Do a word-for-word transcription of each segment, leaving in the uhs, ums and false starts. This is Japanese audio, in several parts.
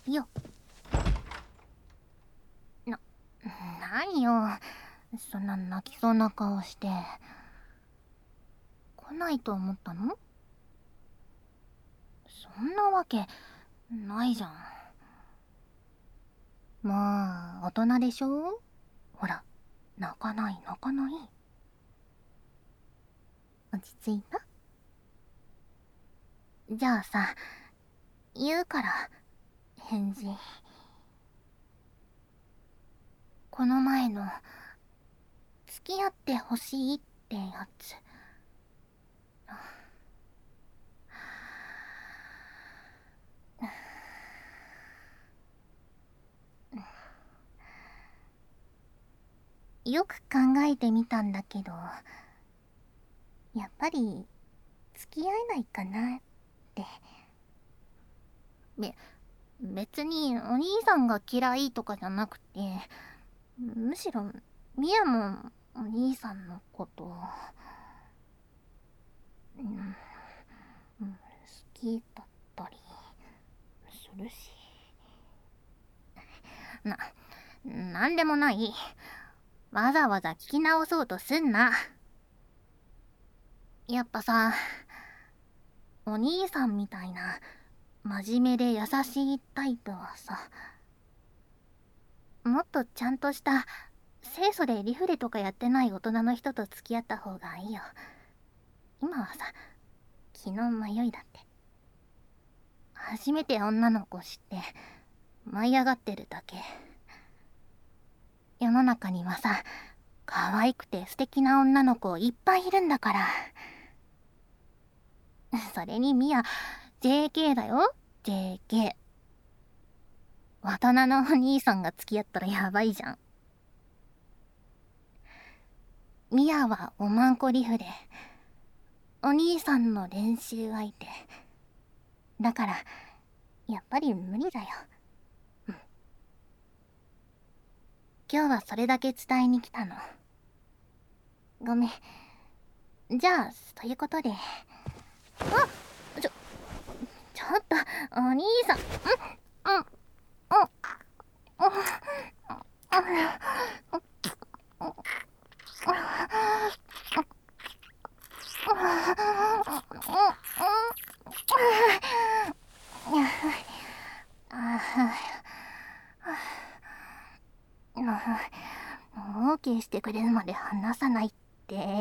よ。な、何よ、そんな泣きそうな顔して。来ないと思ったの？そんなわけないじゃん。まあ大人でしょ。ほら、泣かない泣かない。落ち着いた？じゃあさ、言うから返事。この前の付き合ってほしいってやつ。よく考えてみたんだけど、やっぱり付き合えないかなって。べ、別にお兄さんが嫌いとかじゃなくて、むしろミヤもお兄さんのこと、うん、好きだったりするし。な、なんでもない。わざわざ聞き直そうとすんな。やっぱさ、お兄さんみたいな真面目で優しいタイプはさ、もっとちゃんとした清楚でリフレとかやってない大人の人と付き合った方がいいよ。今はさ、気の迷いだって。初めて女の子知って舞い上がってるだけ。世の中にはさ、可愛くて素敵な女の子いっぱいいるんだから。それにミヤ ジェーケー だよ。 ジェーケー。 大人のお兄さんが付き合ったらやばいじゃん。ミヤはおまんこリフレ、お兄さんの練習相手だから、やっぱり無理だよ。うん、今日はそれだけ伝えに来たの。ごめん。じゃあそういうことで。あ、ちょちょっとお兄さん。うんうんうんオーケーしてくれるまで話さないって、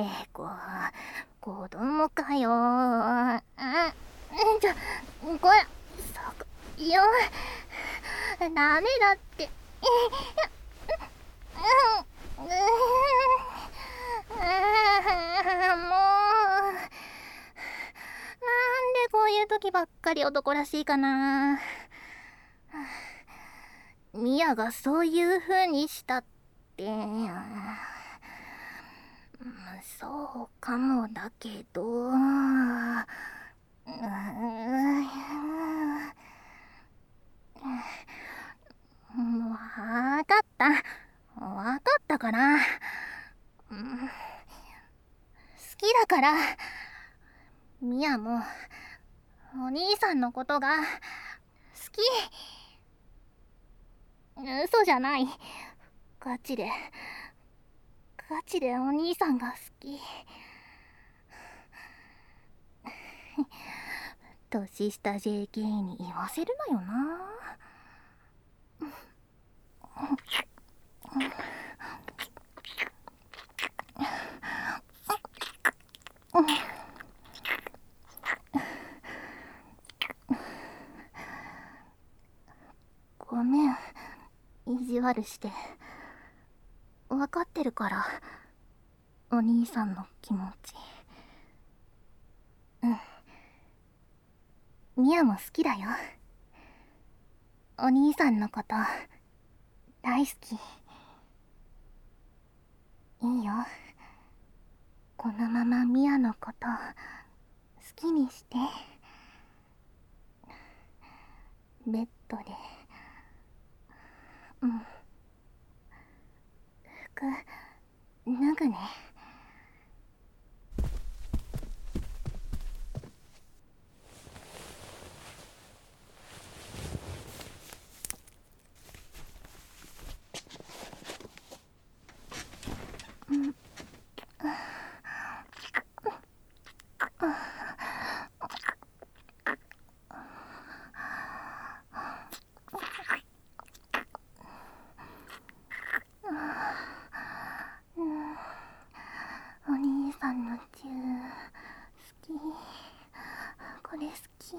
こう、子供かよ。あ、ちょ、これ、そこ、よ、ダメだって。うん、うん、もう、なんでこういう時ばっかり男らしいかな。ミヤがそういう風にしたって、そうかもだけど、うーん、わかった。わかったから。うん、好きだから。ミヤも、お兄さんのことが、好き。嘘じゃない。ガチで、ガチでお兄さんが好き。年下 ジェーケー に言わせるなよな。ごめん、意地悪して。分かってるから、お兄さんの気持ち。うん、ミヤも好きだよ。お兄さんのこと大好き。いいよ、このままミヤのこと好きにして。ベッドで、うん、服脱ぐね。 これ好き。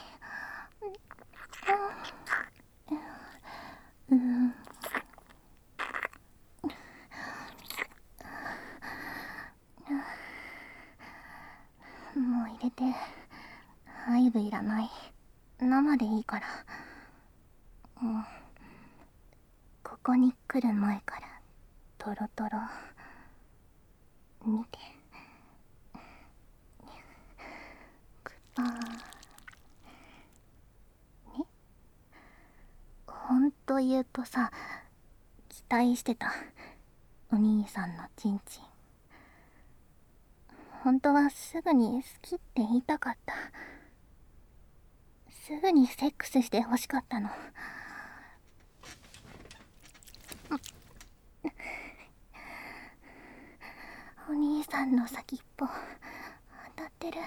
うん、うん、もう入れて。アイブいらない。生でいいから。うん、ここに来る前からトロトロ見て。グパーね。ほんと言うとさ、期待してた。お兄さんのチンチン。本当はすぐに好きって言いたかった。すぐにセックスして欲しかったの。お兄さんの先っぽ当たってる。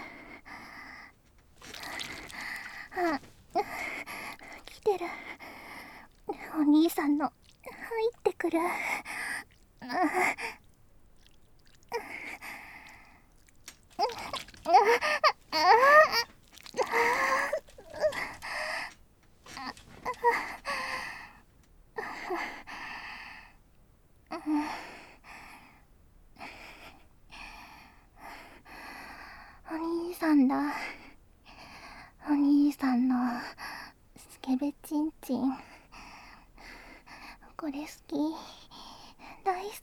あ、来てる。お兄さんの入ってくる。お兄さんだ。お兄さんのスケベチンチン。これ好き。大好き。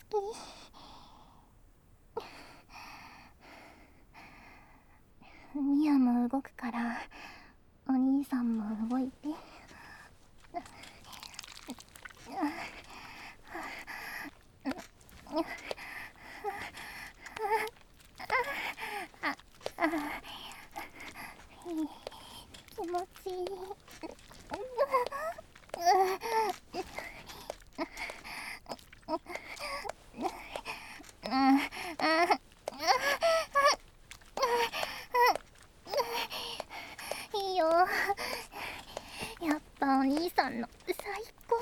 ミヤも動くからお兄さんも動いて。気持ちいい。いいよ。やっぱお兄さんの最高。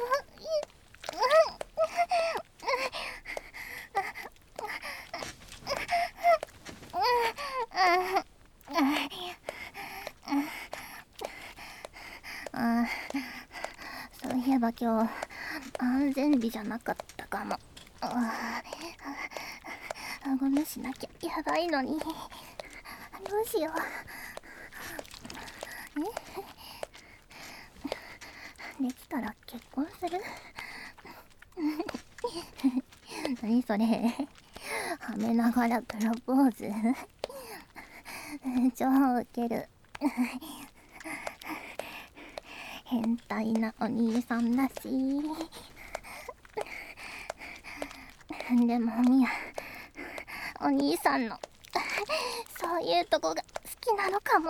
あ、そういえば今日安全日じゃなかったかも。ああごめんしなきゃやばいのに。どうしよう。えできたら結婚する。何それ。はめながらプロポーズ。超ウケる。変態なお兄さんだし。でもミヤ、お兄さんのそういうとこが好きなのかも。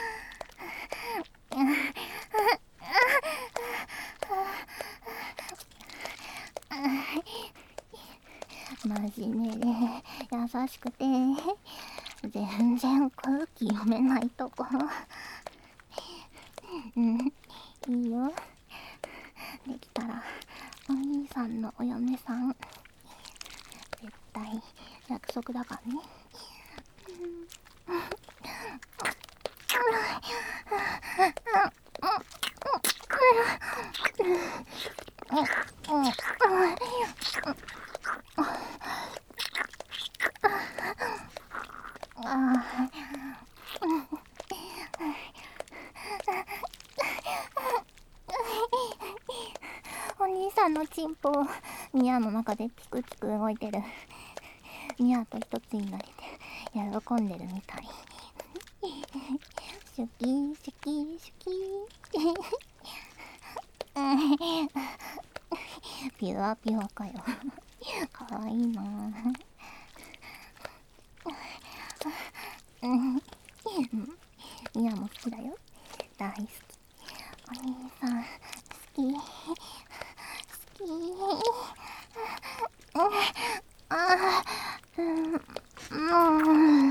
真面目で優しくて全然空気読めないとこ。うん、いいよ。できたらお兄さんのお嫁さん絶対約束だからね。お兄さんのチンポミヤの中でピクピク動いてる。ミヤと一つになれて喜んでるみたい。シュキーシュキーシュキーピュアピュアかよ。かわいいなぁ。ミヤも好きだよ。大好き。お兄さん好き。好き。あー、うん、うん。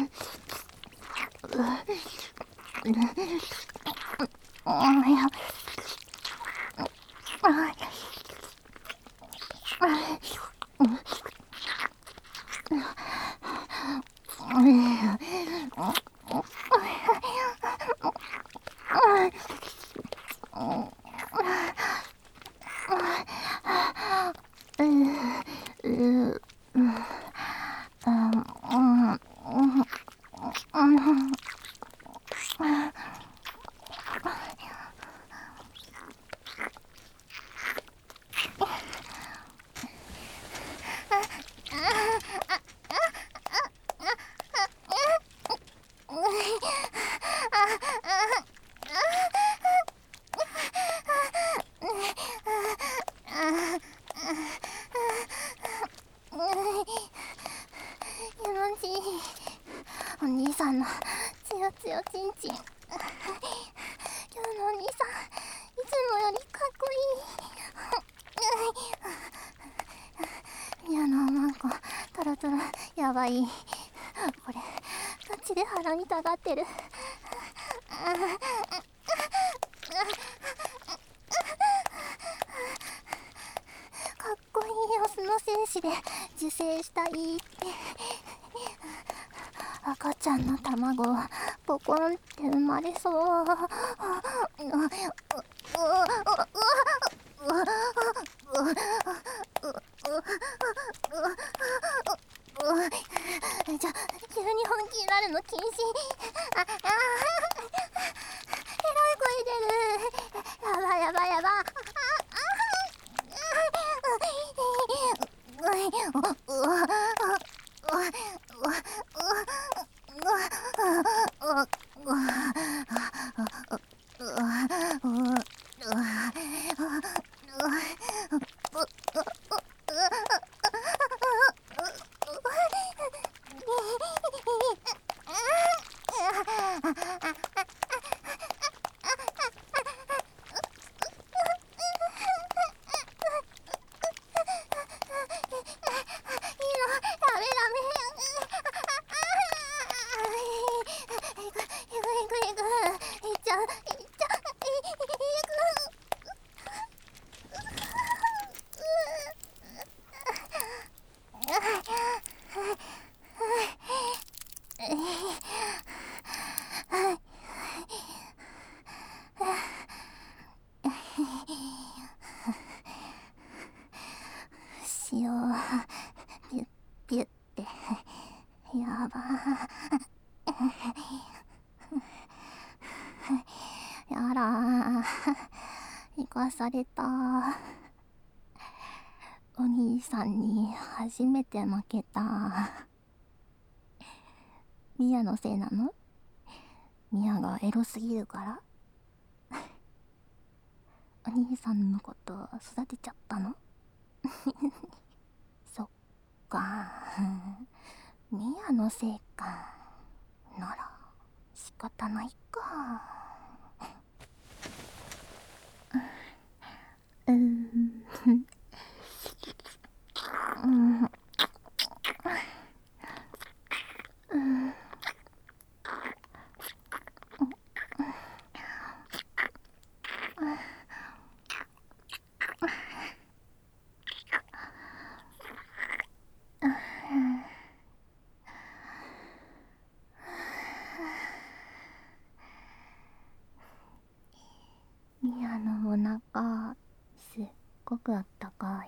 ちん。今日のお兄さんいつもよりかっこいい。ミヤのおまんこトロトロやばい。これガチで腹にたがってる。かっこいいオスの精子で受精したいって赤ちゃんの卵ポコンって生まれそう。じゃ急に本気になるの禁止。ああエロい声出る。やばいやばいやばい。塩ピュッピュッってやばやら生かされた。お兄さんに初めて負けた。ミヤのせいなの？ミヤがエロすぎるからお兄さんのこと育てちゃったの？そっかミヤのせいか。なら仕方ないか。うーんうんうんミヤのお腹すっごくあったかい。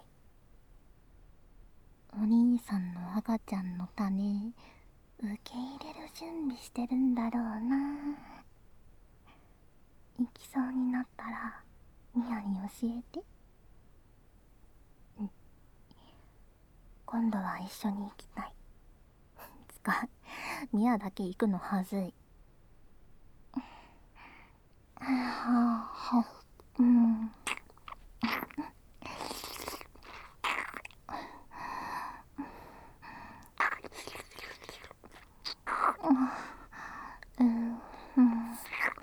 お兄さんの赤ちゃんの種受け入れる準備してるんだろうな。行きそうになったらミヤに教えて。うん、今度は一緒に行きたい。つかミヤだけ行くのはずい。はあはうんうんうん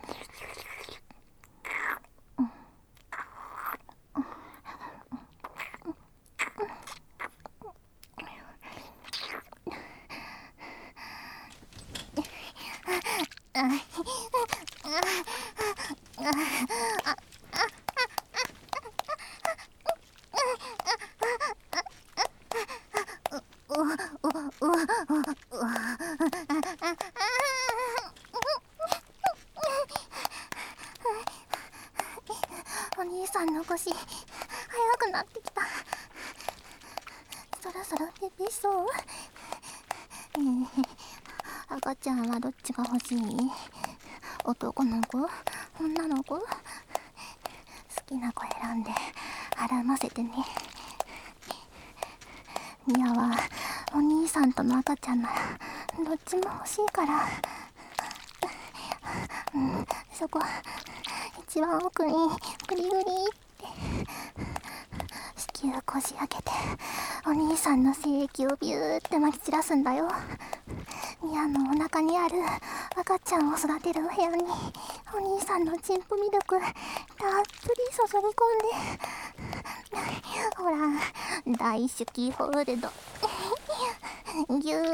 お兄さんの腰速くなってきた。そろそろペペそう。えー、赤ちゃんはどっちが欲しい？男の子？女の子？好きな子選んで絡ませてね。ミヤはお兄さんとの赤ちゃんならどっちも欲しいから。うん、そこ一番奥にグリグリって子宮こじ開けてお兄さんの精液をビューってまき散らすんだよ。ミヤのお腹にある赤ちゃんを育てるお部屋にお兄さんのチンポミルクたっぷり注ぎ込んで、ほら大好きホールドぎゅー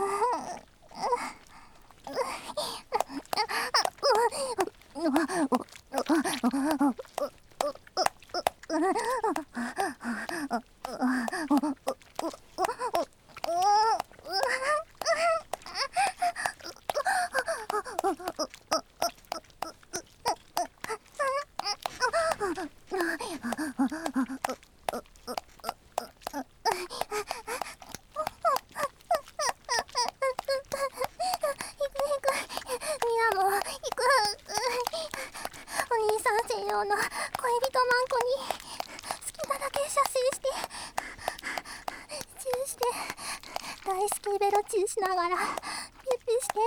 の恋人マンコに好きなだけ射精してチューして大好きベロチューしながらピュッピュして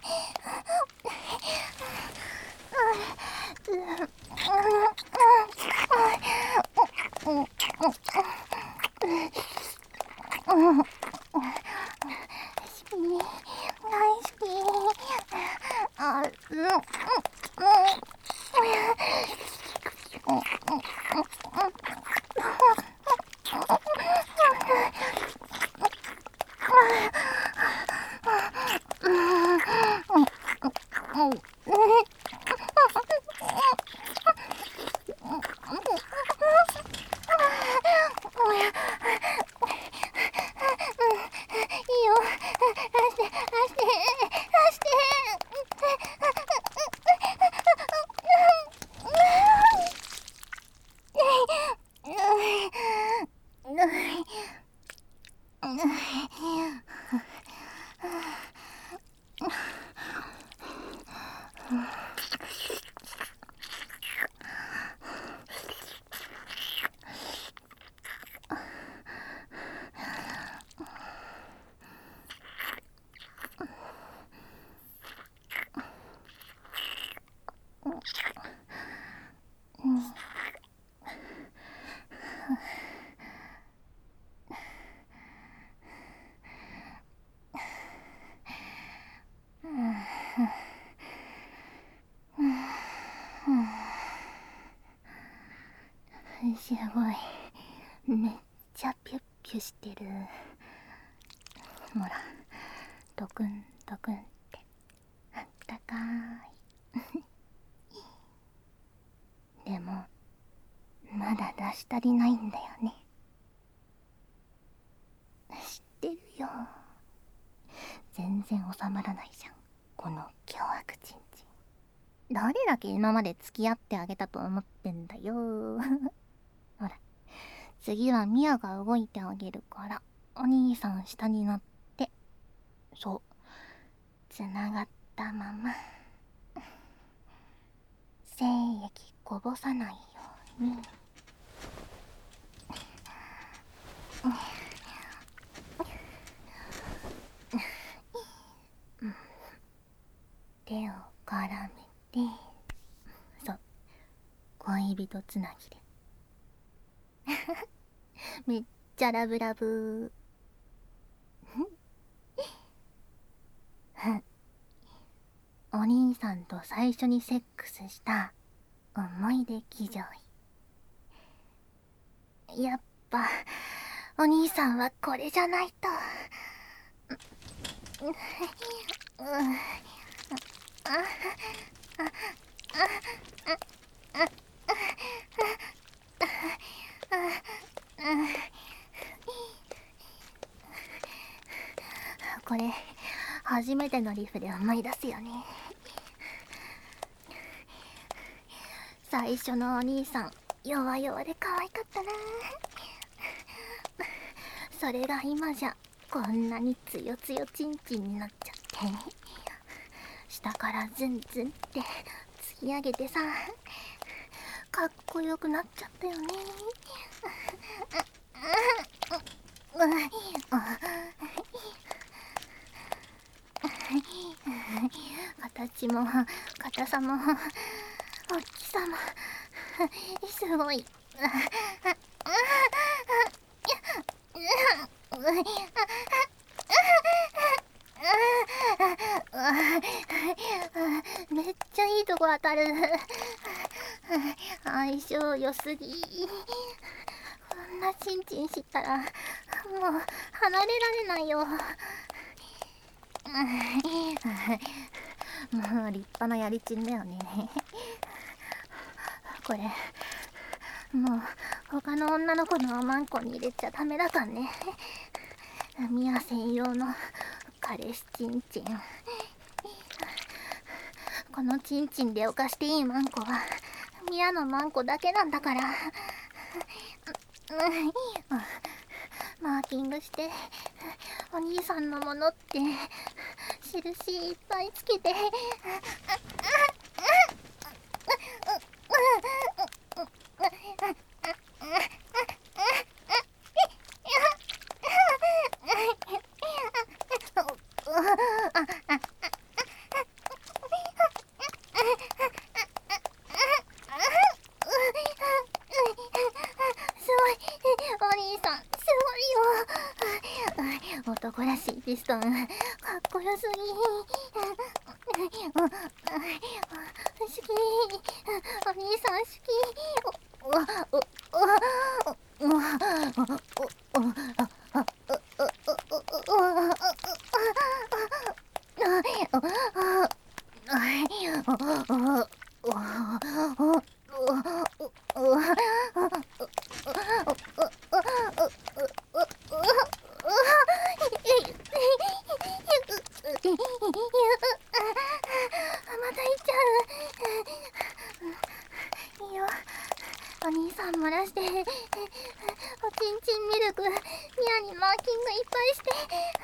大好きあうんすごいめっちゃピュッピュしてる。ほらドクンドクンってあったかいでもまだ出し足りないんだよね。知ってるよ。全然収まらないじゃんこの凶悪ちんちん。誰だけ今まで付き合ってあげたと思ってんだよほら次はミヤが動いてあげるからお兄さん下になってそうつながったまま精液こぼさないように手を絡めてそう恋人つなぎでめっちゃラブラブお兄さんと最初にセックスした思い出騎乗位。やっぱお兄さんはこれじゃないとこれ初めてのリフで思い出すよね。最初のお兄さん弱々で可愛かったな。それが今じゃこんなにつよつよちんちんになっちゃって下からズンズンって突き上げてさかっこよくなっちゃったよね。形も硬さも大きさもすごい。 めっちゃいいとこ当たる。相性良すぎ。こんなチンチンしたらもう離れられないよ。もう立派なやりちんだよね。これもう他の女の子のおまんこに入れちゃダメだかんね。ミヤ専用の彼氏チンチン。このチンチンで犯していいマンコはミヤのマンコだけなんだから。マーキングしてお兄さんのものって印いっぱいつけて。男らしいピストン、かっこよすぎ。好き、お兄さん好き。お兄さん漏らしておちんちんミルクミヤにマーキングいっぱいして。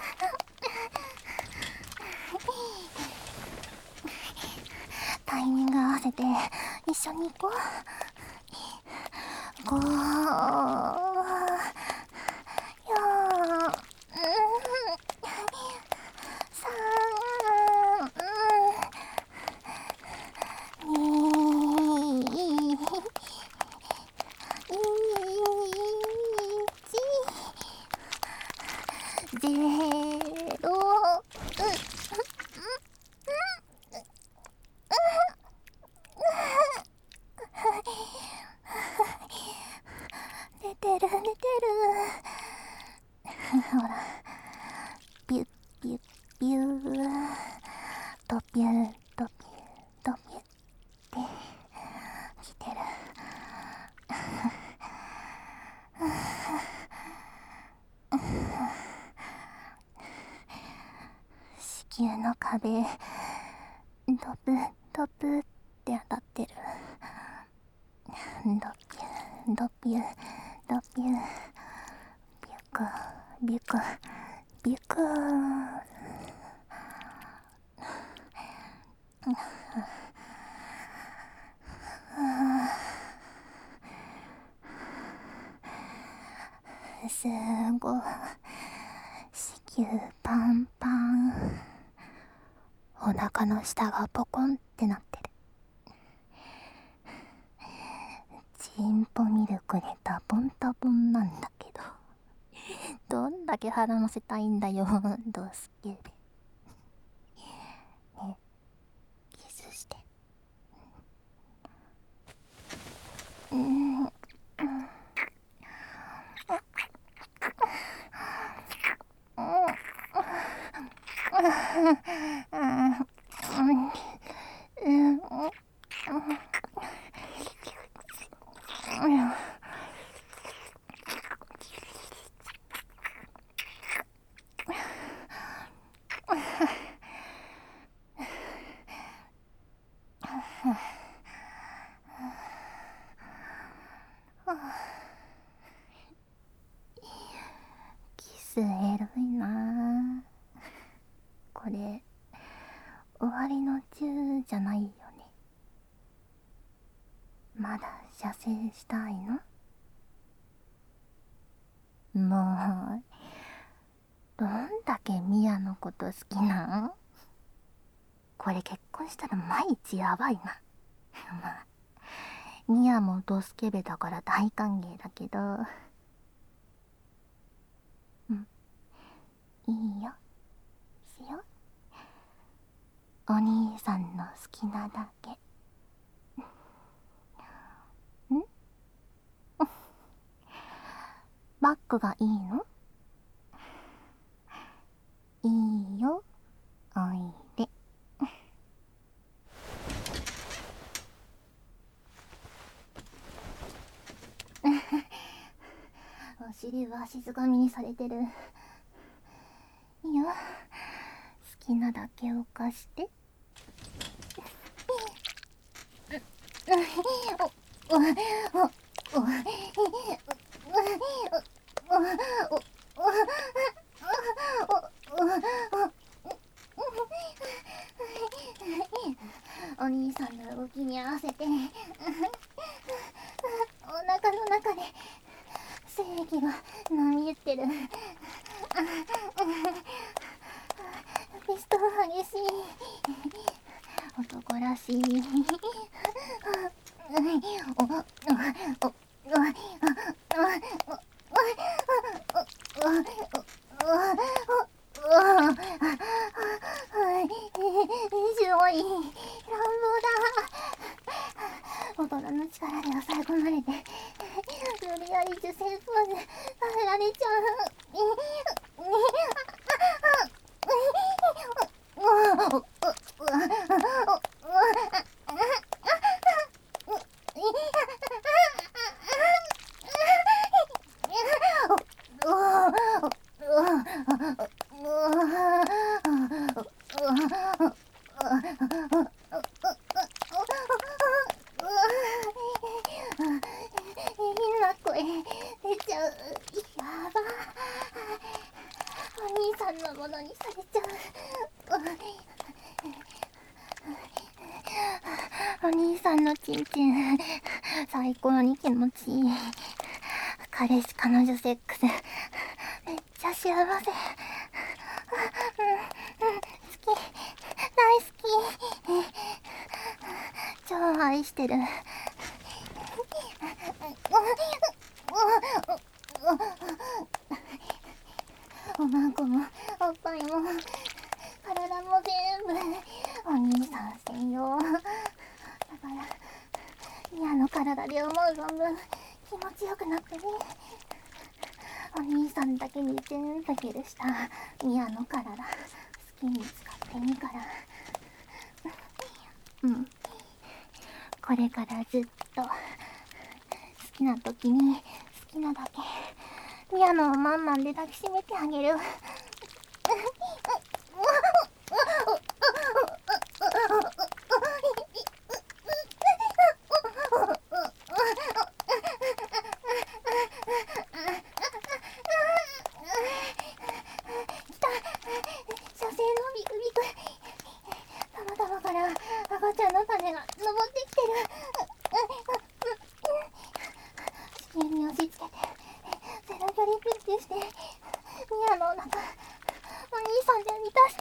タイミング合わせて一緒に行こう。ごーよーさんにゼロ。寝てる寝てる。ほらピュッピュッピューとピュッとピュッとピュッって来てる。子宮の壁ドブドブって当たってる。ドピュドピュドピュビュクビュクビュク。すごい子宮パンパン。お腹の下がポコンってなってる。チンポミルクでタポンタポンなんだけどどんだけ腹乗せたいんだよドスケベね。キスして。うんキスエロいな。これ終わりの中じゃないよね。まだ射精したいの？もうどんだけミヤのこと好きなん？これ結婚したら毎日やばいなまあミヤもドスケベだから大歓迎だけど、うん、いいよしよう。 お兄さんの好きなだけ。んバッグがいいの？いいよ、おいで。お尻は静かみにされてる。いいよ、好きなだけを貸して。おおおおおお兄さんの動きに合わせてお腹の中で精液が波打ってる。ピスト激しい、男らしい。おおおおすごい乱暴だ。大人の力で抑え込まれて無理やり受精ポーズさせられちゃう。変な声出ちゃう。やば、お兄さんのものにされちゃう。お兄さんのチンチン最高に気持ちいい。彼氏彼女セックスめっちゃ幸せ。うん、うん、好き、大好き、超愛してる。おまんこもおっぱいも体も全部お兄さん専用だから、ミアの体で思う存分気持ちよくなってね。お兄さんだけに全部許したミアの体好きに使っていいから。うん、これからずっと好きな時に好きなだけミアのマンマンで抱きしめてあげる。射精のビクビク、たまたまから赤ちゃんの種が登ってきてる。子宮に押し付けてゼロ距離ピッチしてミアのお腹お兄さんで満たして。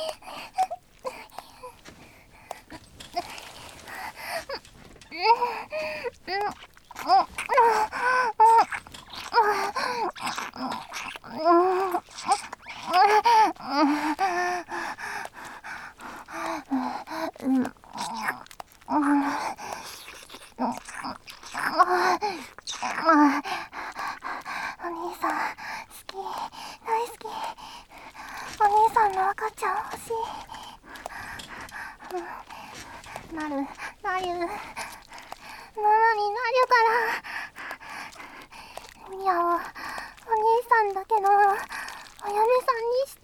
お兄さん好き、大好き。お兄さんの赤ちゃん欲しい。うん、なる、なる、ママになるから。ミアをお兄さんだけのお嫁さんにして。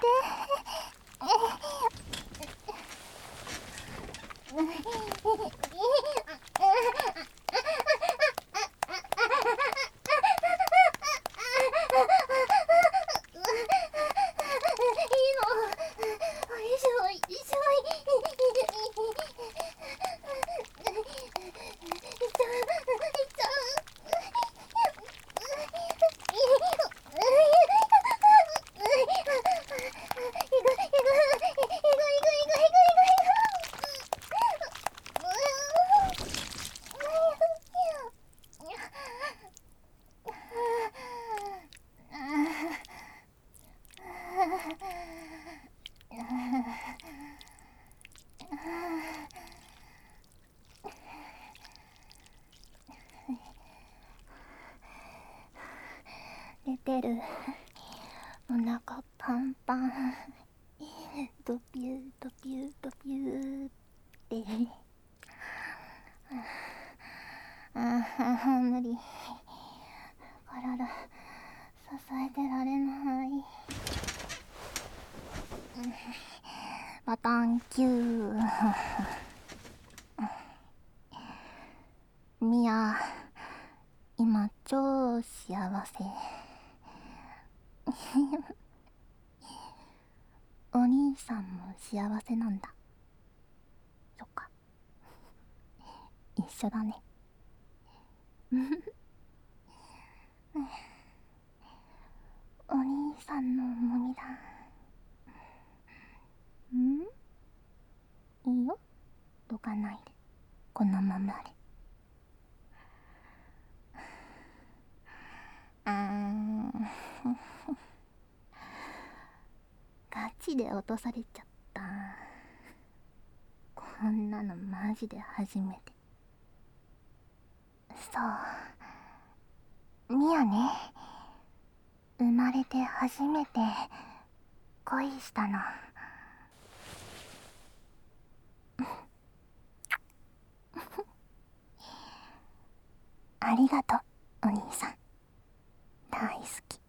てる。お腹パンパン。ドピュードピュードピューって。ああ、無理。体支えてられない。バタンキュー。ミヤ、今超幸せ。お兄さんも幸せなんだ。そっか、一緒だね。お兄さんの重みだ。ん？いいよ、どかないで、このままで。あーガチで落とされちゃった。こんなのマジで初めて。そうミヤね、生まれて初めて恋したの。ありがとう、お兄さん。大好き。